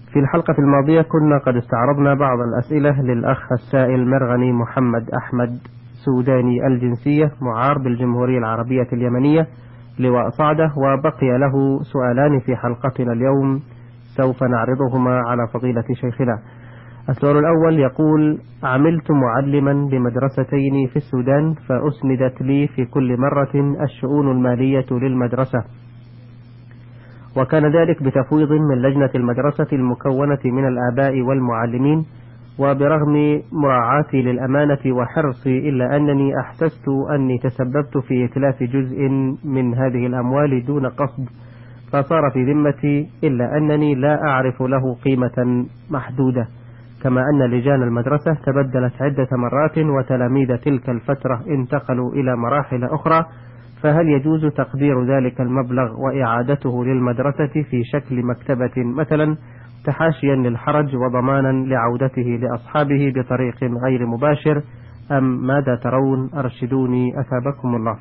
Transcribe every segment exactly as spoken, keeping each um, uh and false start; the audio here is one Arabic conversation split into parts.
في الحلقة الماضية كنا قد استعرضنا بعض الأسئلة للأخ السائل مرغني محمد أحمد سوداني الجنسية معار بالجمهورية العربية اليمنية لواء صعدة، وبقي له سؤالان في حلقتنا اليوم سوف نعرضهما على فضيلة شيخنا. السؤال الأول يقول: عملت معلما بمدرستين في السودان، فأسندت لي في كل مرة الشؤون المالية للمدرسة، وكان ذلك بتفويض من لجنة المدرسة المكونة من الآباء والمعلمين، وبرغم مراعاتي للأمانة وحرصي إلا أنني أحسست أني تسببت في إتلاف جزء من هذه الأموال دون قصد، فصار في ذمتي، إلا أنني لا أعرف له قيمة محدودة، كما أن لجان المدرسة تبدلت عدة مرات وتلاميذ تلك الفترة انتقلوا إلى مراحل أخرى، فهل يجوز تقدير ذلك المبلغ وإعادته للمدرسة في شكل مكتبة مثلا، تحاشيا للحرج وضمانا لعودته لأصحابه بطريق غير مباشر، أم ماذا ترون؟ أرشدوني أثابكم الله.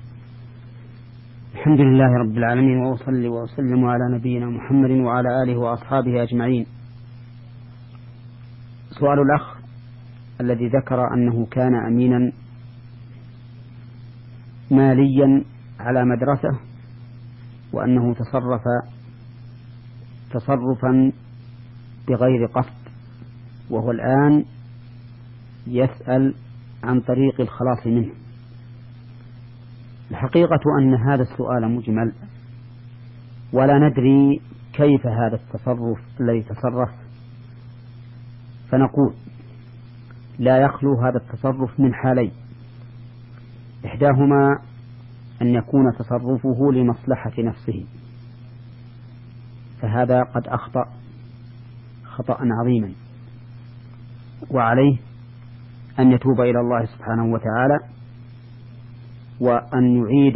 الحمد لله رب العالمين، وأصلي وأسلم على نبينا محمد وعلى آله وأصحابه أجمعين. سؤال الأخ الذي ذكر أنه كان أمينا ماليا على مدرسة، وأنه تصرف تصرفا بغير قصد، وهو الآن يسأل عن طريق الخلاص منه. الحقيقة أن هذا السؤال مجمل، ولا ندري كيف هذا التصرف الذي تصرف، فنقول لا يخلو هذا التصرف من حالين: إحداهما أن يكون تصرفه لمصلحة نفسه، فهذا قد أخطأ خطأ عظيما، وعليه أن يتوب إلى الله سبحانه وتعالى، وأن يعيد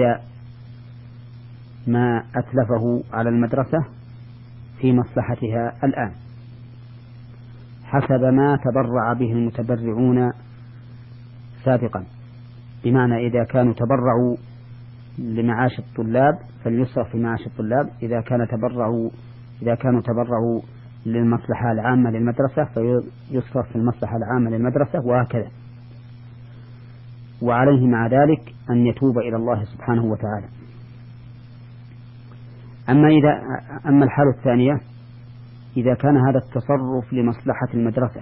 ما أتلفه على المدرسة في مصلحتها الآن حسب ما تبرع به المتبرعون سابقا. بمعنى إذا كانوا تبرعوا لمعاش الطلاب فليصرف في معاش الطلاب، إذا كان تبرعوا إذا كانوا تبرعوا للمصلحة العامة للمدرسة فيصرف في المصلحة العامة للمدرسة، وهكذا. وعليه مع ذلك أن يتوب إلى الله سبحانه وتعالى. أما إذا أما الحالة الثانية، إذا كان هذا التصرف لمصلحة المدرسة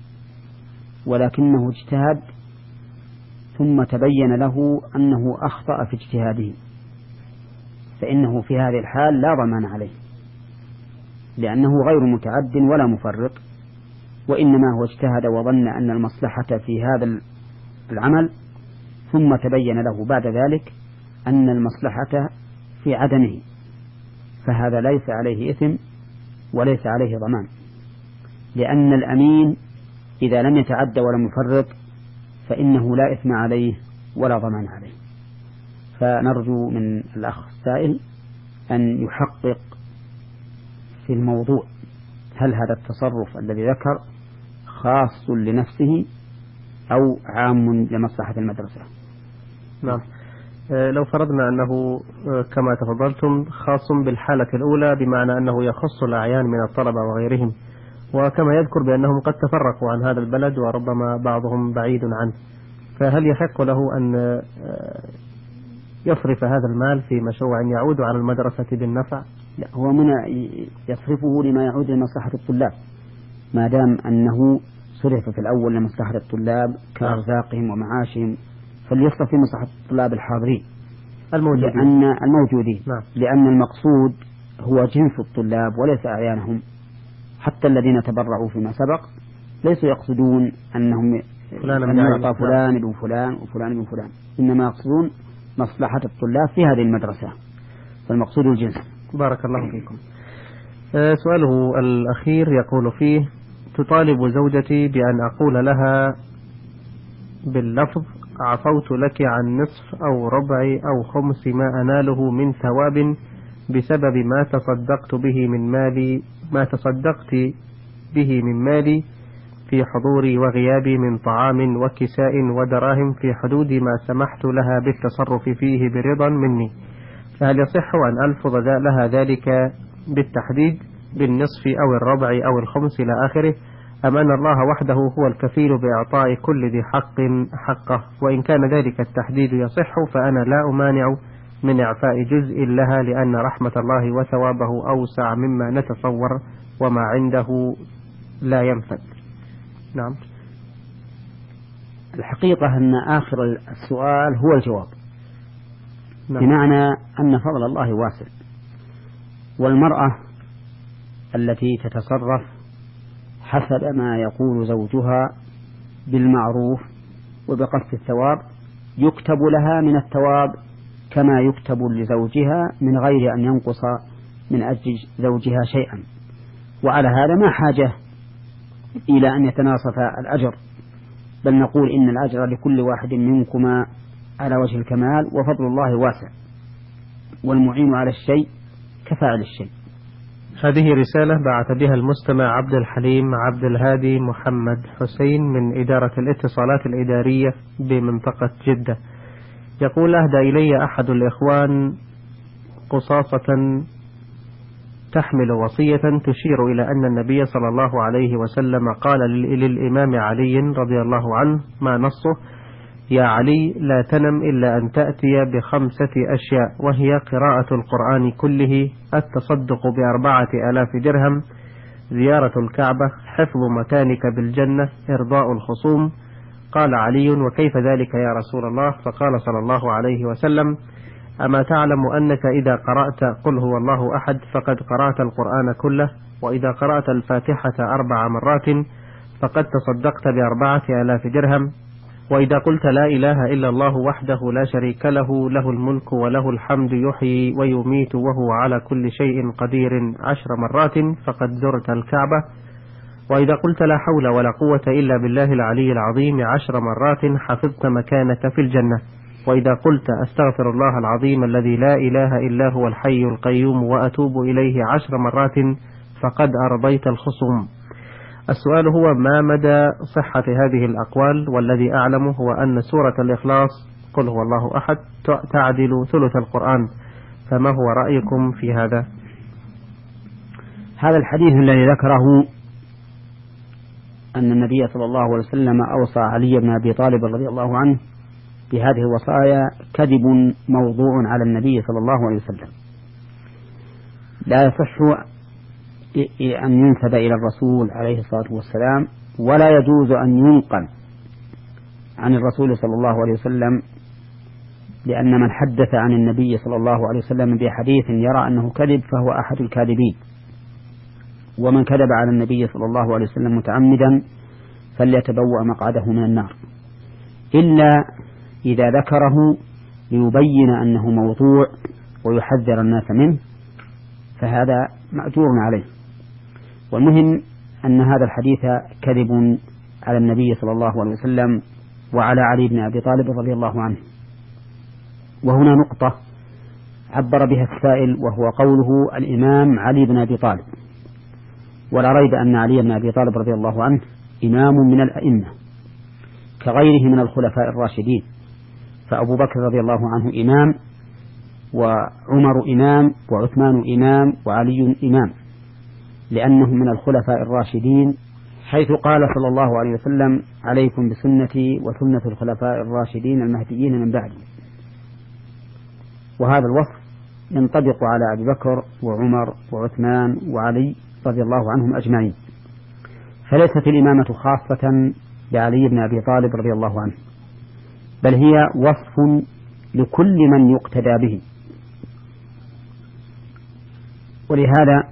ولكنه اجتهد ثم تبين له أنه أخطأ في اجتهاده، فإنه في هذه الحال لا ضمان عليه، لأنه غير متعد ولا مفرط، وإنما هو اجتهد وظن أن المصلحة في هذا العمل، ثم تبين له بعد ذلك أن المصلحة في عدمه، فهذا ليس عليه إثم وليس عليه ضمان، لأن الأمين إذا لم يتعد ولا يفرط فإنه لا إثم عليه ولا ضمان عليه. فنرجو من الأخ السائل أن يحقق في الموضوع، هل هذا التصرف الذي ذكر خاص لنفسه أو عام لمصلحة المدرسة؟ نعم. لو فرضنا أنه كما تفضلتم خاص بالحالة الأولى، بمعنى أنه يخص الأعيان من الطلبة وغيرهم، وكما يذكر بأنهم قد تفرقوا عن هذا البلد وربما بعضهم بعيد عنه، فهل يحق له أن يصرف هذا المال في مشروع يعود على المدرسة بالنفع؟ لا، هو من يصرفه لما يعود لمصلحة الطلاب، ما دام أنه صرف في الأول لمصلحة الطلاب كأرزاقهم ومعاشهم، فليصرف في مصلحة الطلاب الحاضرين الموجودين، لأن الموجودين نعم. لأن المقصود هو جنس الطلاب وليس أعيانهم. حتى الذين تبرعوا فيما سبق ليسوا يقصدون أنهم أن يعطى فلان ابن فلان وفلان ابن فلان، إنما يقصدون مصلحة الطلاب في هذه المدرسة، فالمقصود الجنس. بارك الله فيكم. أه سؤاله الأخير يقول فيه: تطالب زوجتي بأن أقول لها باللفظ عفوت لك عن نصف أو ربع أو خمس ما أناله من ثواب بسبب ما تصدقت به من مالي ما تصدقت به من مالي في حضوري وغيابي من طعام وكساء ودراهم في حدود ما سمحت لها بالتصرف فيه برضا مني، فهل يصح أن ألفظ لها ذلك بالتحديد بالنصف أو الربع أو الخمس إلى آخره، أم أن الله وحده هو الكفيل بإعطاء كل ذي حق حقه؟ وإن كان ذلك التحديد يصح فأنا لا أمانع من إعفاء جزء لها، لأن رحمة الله وثوابه أوسع مما نتصور، وما عنده لا ينفد. نعم. الحقيقة أن آخر السؤال هو الجواب، نعم. بمعنى أن فضل الله واسع، والمرأة التي تتصرف حسب ما يقول زوجها بالمعروف وبقصد الثواب يكتب لها من الثواب كما يكتب لزوجها من غير أن ينقص من أجل زوجها شيئا. وعلى هذا ما حاجة إلى أن يتناصف الأجر، بل نقول إن الأجر لكل واحد منكما على وجه الكمال، وفضل الله واسع، والمعين على الشيء كفاعل الشيء. هذه رسالة بعث بها المستمع عبد الحليم عبد الهادي محمد حسين من إدارة الاتصالات الإدارية بمنطقة جدة. يقول: أهدى إلي أحد الإخوان قصاصة تحمل وصية تشير إلى أن النبي صلى الله عليه وسلم قال للإمام علي رضي الله عنه، ما نصه: يا علي لا تنم إلا أن تأتي بخمسة أشياء، وهي قراءة القرآن كله، التصدق بأربعة آلاف درهم، زيارة الكعبة، حفظ مكانك بالجنة، إرضاء الخصوم. قال علي: وكيف ذلك يا رسول الله؟ فقال صلى الله عليه وسلم: أما تعلم أنك إذا قرأت قل هو الله أحد فقد قرأت القرآن كله، وإذا قرأت الفاتحة أربع مرات فقد تصدقت بأربعة آلاف درهم، وإذا قلت لا إله إلا الله وحده لا شريك له له الملك وله الحمد يحيي ويميت وهو على كل شيء قدير عشر مرات فقد زرت الكعبة، وإذا قلت لا حول ولا قوة إلا بالله العلي العظيم عشر مرات حفظت مكانك في الجنة، وإذا قلت أستغفر الله العظيم الذي لا إله إلا هو الحي القيوم وأتوب إليه عشر مرات فقد أرضيت الخصوم. السؤال هو: ما مدى صحة هذه الأقوال؟ والذي أعلمه هو أن سورة الإخلاص قل هو الله أحد تعدل ثلث القرآن، فما هو رأيكم في هذا؟ هذا الحديث الذي ذكره أن النبي صلى الله عليه وسلم أوصى علي بن أبي طالب رضي الله عنه بهذه الوصايا كذب موضوع على النبي صلى الله عليه وسلم، لا يصح أن ينسب إلى الرسول عليه الصلاة والسلام، ولا يجوز أن ينقل عن الرسول صلى الله عليه وسلم، لأن من حدث عن النبي صلى الله عليه وسلم بحديث يرى أنه كذب فهو أحد الكاذبين، ومن كذب على النبي صلى الله عليه وسلم متعمدا فليتبوأ مقعده من النار، إلا إذا ذكره ليبين أنه موضوع ويحذر الناس منه، فهذا مأجور عليه. والمهم أن هذا الحديث كذب على النبي صلى الله عليه وسلم وعلى علي بن أبي طالب رضي الله عنه. وهنا نقطة عبر بها السائل، وهو قوله الإمام علي بن أبي طالب، ولا ريب أن علي بن أبي طالب رضي الله عنه إمام من الأئمة كغيره من الخلفاء الراشدين، فأبو بكر رضي الله عنه إمام، وعمر إمام، وعثمان إمام، وعلي إمام، لأنه من الخلفاء الراشدين، حيث قال صلى الله عليه وسلم: عليكم بسنتي وسنة الخلفاء الراشدين المهديين من بعدي. وهذا الوصف ينطبق على أبي بكر وعمر وعثمان وعلي رضي الله عنهم أجمعين، فليست الإمامة خاصة بعلي بن أبي طالب رضي الله عنه، بل هي وصف لكل من يقتدى به. ولهذا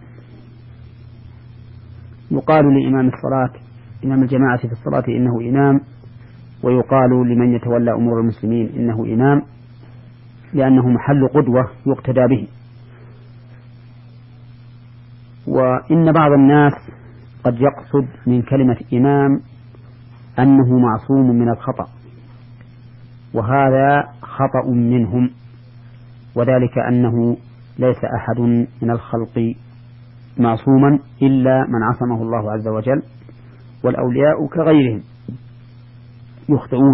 يقال لإمام الصلاة إمام الجماعة في الصلاة إنه إمام، ويقال لمن يتولى أمور المسلمين إنه إمام، لأنه محل قدوة يقتدى به. وإن بعض الناس قد يقصد من كلمة إمام أنه معصوم من الخطأ، وهذا خطأ منهم، وذلك أنه ليس أحد من الخلق معصوما إلا من عصمه الله عز وجل، والأولياء كغيرهم يخطئون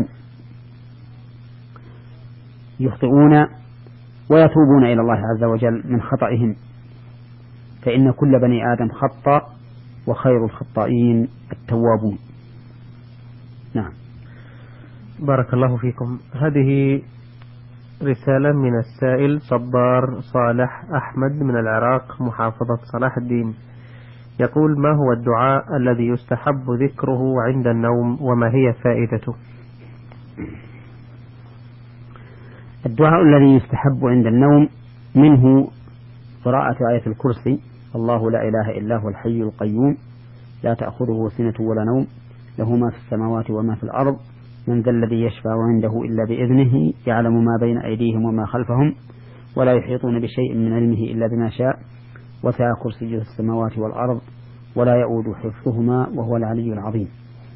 يخطئون ويتوبون إلى الله عز وجل من خطئهم. فإن كل بني آدم خطأ وخير الخطائين التوابون. نعم. بارك الله فيكم. هذه رسالة من السائل صبار صالح أحمد من العراق محافظة صلاح الدين، يقول: ما هو الدعاء الذي يستحب ذكره عند النوم وما هي فائدته؟ الدعاء الذي يستحب عند النوم منه قراءة آية الكرسي: الله لا إله إلا هو الحي القيوم لا تأخذه سنة ولا نوم له ما في السماوات وما في الأرض من ذا الذي يشفع عنده إلا بإذنه يعلم ما بين أيديهم وما خلفهم ولا يحيطون بشيء من علمه إلا بما شاء وسع كرسيه السماوات والأرض ولا يؤود حفظهما وهو العلي العظيم.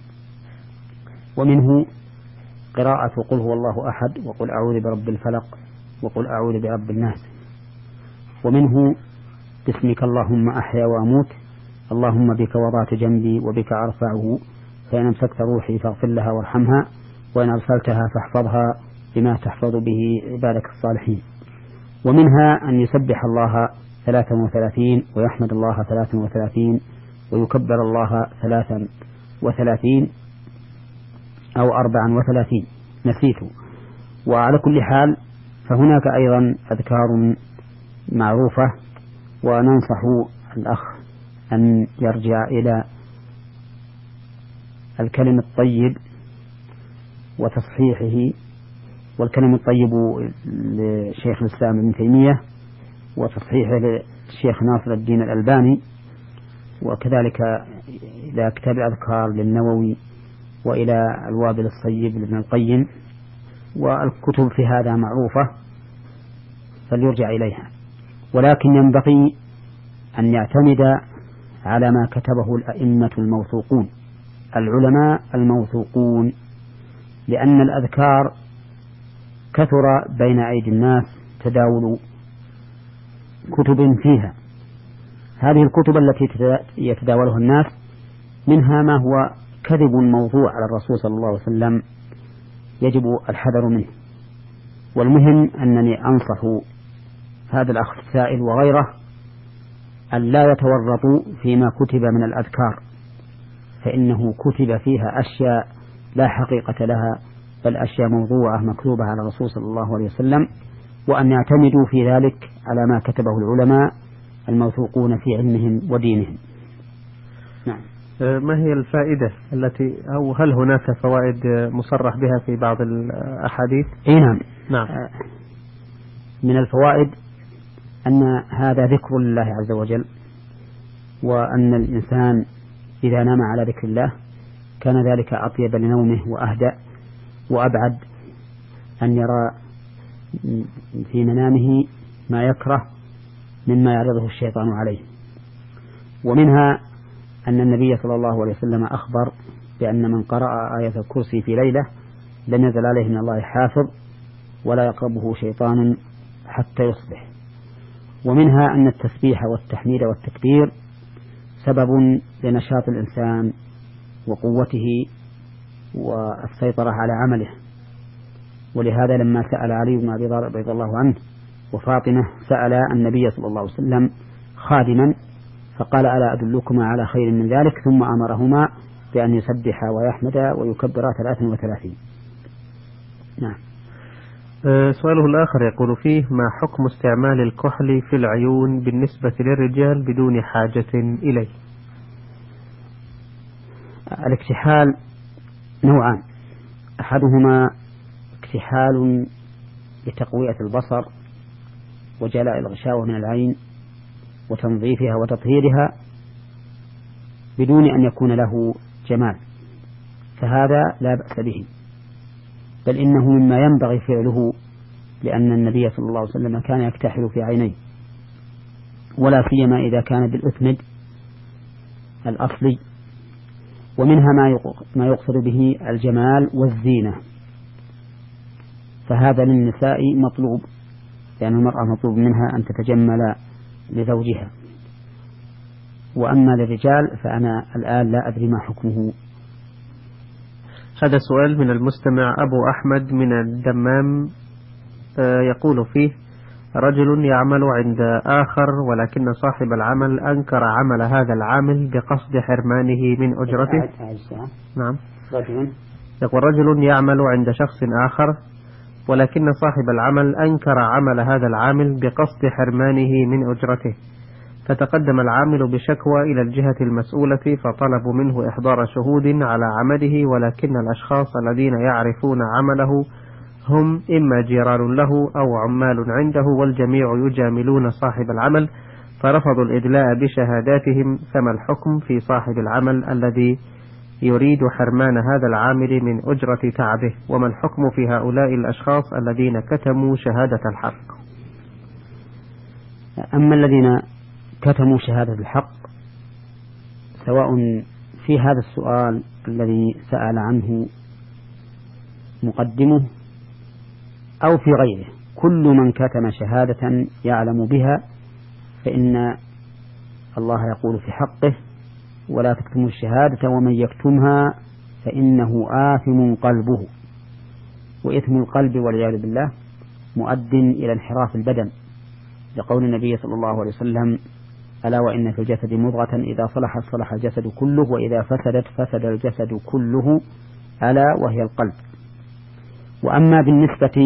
ومنه قراءة قل هو الله أحد وقل أعوذ برب الفلق وقل أعوذ برب الناس. ومنه باسمك اللهم أحيا وأموت اللهم بك وضعت جنبي وبك أرفعه فإن أمسكت روحي فاغفر لها وارحمها وإن أرسلتها فاحفظها بما تحفظ به عبادك الصالحين. ومنها أن يسبح الله ثلاثا وثلاثين ويحمد الله ثلاثا وثلاثين ويكبر الله ثلاثا وثلاثين أو أربعا وثلاثين، نسيته. وعلى كل حال فهناك أيضا أذكار معروفة، وننصح الأخ أن يرجع إلى الكلم الطيب وتصحيحه، والكلم الطيب لشيخ الإسلام ابن تيمية وتصحيحه للشيخ ناصر الدين الألباني، وكذلك إلى كتاب الأذكار للنووي وإلى الوابل الصيب لابن القيم، والكتب في هذا معروفة فليرجع إليها. ولكن ينبغي أن يعتمد على ما كتبه الأئمة الموثوقون العلماء الموثوقون، لأن الأذكار كثر بين أيدي الناس تداول كتب فيها. هذه الكتب التي يتداولها الناس منها ما هو كذب موضوع على الرسول صلى الله عليه وسلم يجب الحذر منه. والمهم أنني أنصح هذا الأخ السائل وغيره أن لا يتورطوا فيما كتب من الأذكار، فإنه كتب فيها أشياء لا حقيقة لها، بل أشياء موضوعة مكتوبة على الرسول صلى الله عليه وسلم، وأن يعتمدوا في ذلك على ما كتبه العلماء الموثوقون في علمهم ودينهم. نعم. ما هي الفائدة التي أو هل هناك فوائد مصرح بها في بعض الأحاديث؟ إيه نعم. نعم. من الفوائد أن هذا ذكر لله عز وجل، وأن الإنسان إذا نام على ذكر الله كان ذلك أطيب لنومه وأهدأ وأبعد أن يرى في منامه ما يكره مما يعرضه الشيطان عليه. ومنها أن النبي صلى الله عليه وسلم أخبر بأن من قرأ آية الكرسي في ليلة لم يزل عليه من الله حافظ ولا يقربه شيطان حتى يصبح. ومنها أن التسبيح والتحميد والتكبير سبب لنشاط الإنسان وقوته والسيطرة على عمله. ولهذا لما سأل علي بن أبي طالب رضي الله عنه وفاطمة سأل النبي صلى الله عليه وسلم خادما فقال: ألا أدلكما على خير من ذلك؟ ثم أمرهما بأن يسبحا ويحمدا ويكبرا ثلاثا وثلاثين. نعم. سؤاله الآخر يقول فيه: ما حكم استعمال الكحل في العيون بالنسبة للرجال بدون حاجة إليه؟ الاكتحال نوعان: أحدهما اكتحال لتقوية البصر وجلاء الغشاوة من العين وتنظيفها وتطهيرها بدون أن يكون له جمال، فهذا لا بأس به، بل إنه مما ينبغي فعله، لأن النبي صلى الله عليه وسلم كان يكتحل في عينيه، ولا سيما إذا كان بالأثمد الأصلي. ومنها ما يقصد به الجمال والزينة، فهذا للنساء مطلوب، لأن المرأة مطلوب منها أن تتجمل لزوجها. وأما للرجال فأنا الآن لا أدري ما حكمه. هذا سؤال من المستمع أبو أحمد من الدمام، يقول فيه: رجل يعمل عند آخر ولكن صاحب العمل أنكر عمل هذا العامل بقصد حرمانه من أجرته. نعم. رجل يقول رجل يعمل عند شخص آخر ولكن صاحب العمل أنكر عمل هذا العامل بقصد حرمانه من أجرته، فتقدم العامل بشكوى إلى الجهة المسؤولة فطلبوا منه إحضار شهود على عمله، ولكن الأشخاص الذين يعرفون عمله هم إما جيران له أو عمال عنده، والجميع يجاملون صاحب العمل، فرفضوا الإدلاء بشهاداتهم. فما الحكم في صاحب العمل الذي يريد حرمان هذا العامل من أجرة تعبه؟ وما الحكم في هؤلاء الأشخاص الذين كتموا شهادة الحق؟ أما الذين كتموا شهادة الحق سواء في هذا السؤال الذي سأل عنه مقدمه أو في غيره، كل من كتم شهادة يعلم بها فإن الله يقول في حقه: ولا تكتموا الشهادة ومن يكتمها فإنه آثم قلبه. وإثم القلب والعياذ بالله مؤد إلى انحراف البدن، لقول النبي صلى الله عليه وسلم: ألا وإن في الجسد مضغة إذا صلحت صلح الجسد كله وإذا فسدت فسد الجسد كله ألا وهي القلب. وأما بالنسبة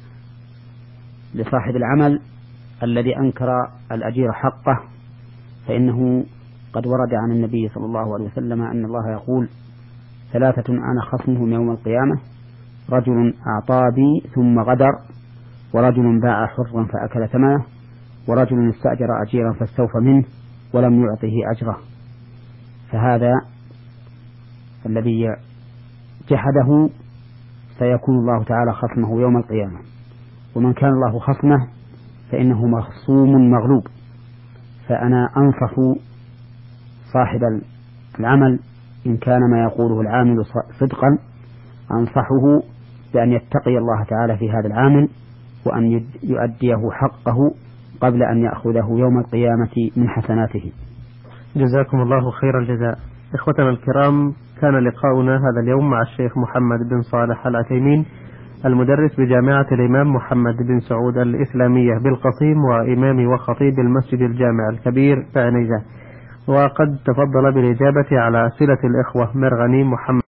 لصاحب العمل الذي أنكر الأجير حقه فإنه قد ورد عن النبي صلى الله عليه وسلم أن الله يقول: ثلاثة أنا خصمهم يوم القيامة: رجل أعطى بي ثم غدر، ورجل باع حرا فأكل ثمنه، ورجل استأجر أجيرا فاستوفى منه ولم يعطه أجره. فهذا الذي جحده سيكون الله تعالى خصمه يوم القيامة، ومن كان الله خصمه فإنه مخصوم مغلوب. فأنا أنصح صاحب العمل إن كان ما يقوله العامل صدقا، أنصحه بأن يتقي الله تعالى في هذا العامل وأن يؤديه حقه قبل أن يأخذه يوم القيامة من حسناته. جزاكم الله خير الجزاء. إخوتنا الكرام، كان لقاؤنا هذا اليوم مع الشيخ محمد بن صالح العثيمين، المدرس بجامعة الإمام محمد بن سعود الإسلامية بالقصيم، وإمام وخطيب المسجد الجامع الكبير بعنيزة، وقد تفضل بالإجابة على أسئلة الإخوة مرغني محمد